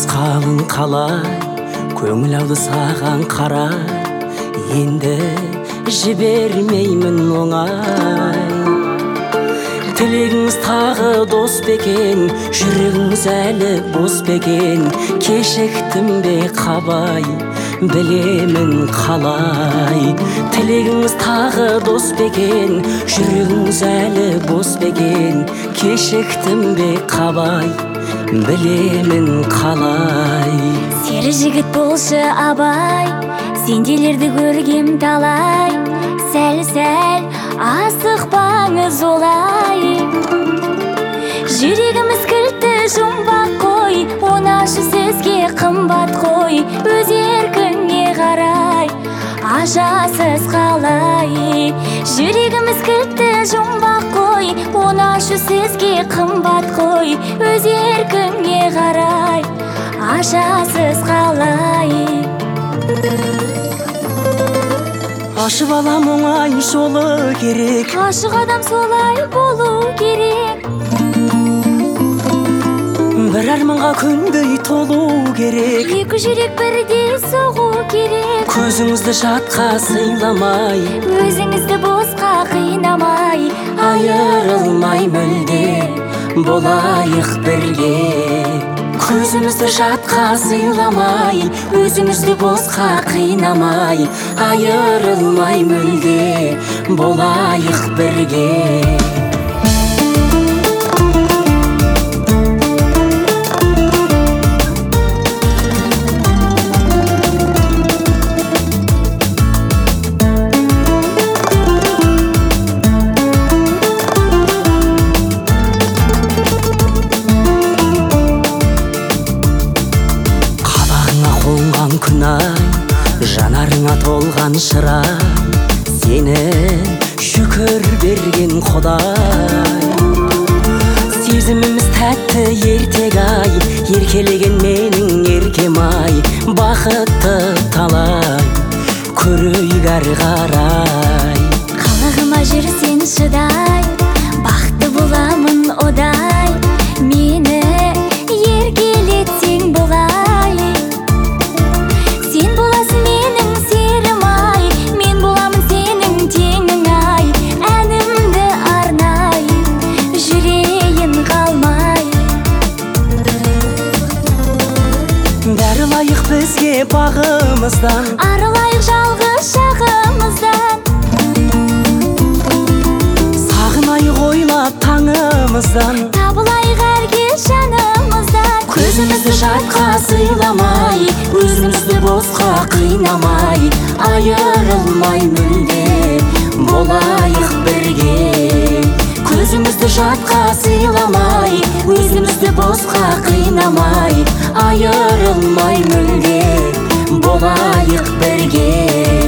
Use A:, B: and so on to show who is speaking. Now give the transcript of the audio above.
A: Жалғыз қалың қалай, көңіл ауды саған қарай, енді жібермеймін оңай. Тілегіңіз тағы дос бекен, жүрегіңіз әлі бос бекен, кешіктім бе қабай, білемін қалай. Тілегіңіз тағы дос бекен, жүрегіңіз әлі бос бекен, кешіктім бе қабай, білемін қалай.
B: Сері жігіт болшы абай, сенделерді көргем талай, сәл-сәл асықпаңыз олай. Жүрегіміз кілтті жұмбақ қой, оны ашу сөзге қымбат қой, өз еркіңе қарай, ажасыз қалай. Жүрегіміз кілтті жұмбақ қой, оны ашу сөзге қымбат қой, өз еркіңе қарай, ажасыз қалай.
A: Ашып алам оңай жолы керек,
B: Ғашық адам солай болу керек.
A: бір арманға күндей толу керек,
B: Екі жүрек бірдей соғу керек.
A: көзіңізді жатқа сыйламай,
B: Өзіңізді босқа қинамай,
A: айырылмай мүлде болайық бірге. Көзімізді жатқа сыйламай, өзімізді босқа қинамай, айырылмай мүлде болайық бірге. Күнай, жанарыңа толған шырай, сені шүкір берген Құдай. Сезіміміз тәтті ертек-ай, еркелеген менің еркем-ай, бақытты талай, көрейік әрі қарай.
B: Қалағыма жүрсен шыдай, бақытты боламын одай, мені еркелетсең болай.
A: Бәрі лайық бізге бағымыздан,
B: арылайық жалғыз шағымыздан.
A: сағынайық ойлап таңымыздан,
B: табылайық әрге жанымыздан.
A: көзімізді жатқа сыйламай, өзімізді босқа қинамай, айырылмай мүлде болайық бірге. Көзімізді жатқа сыйламай, өзімізді босқа қинамай, айырылмай мүлде болайық бірге.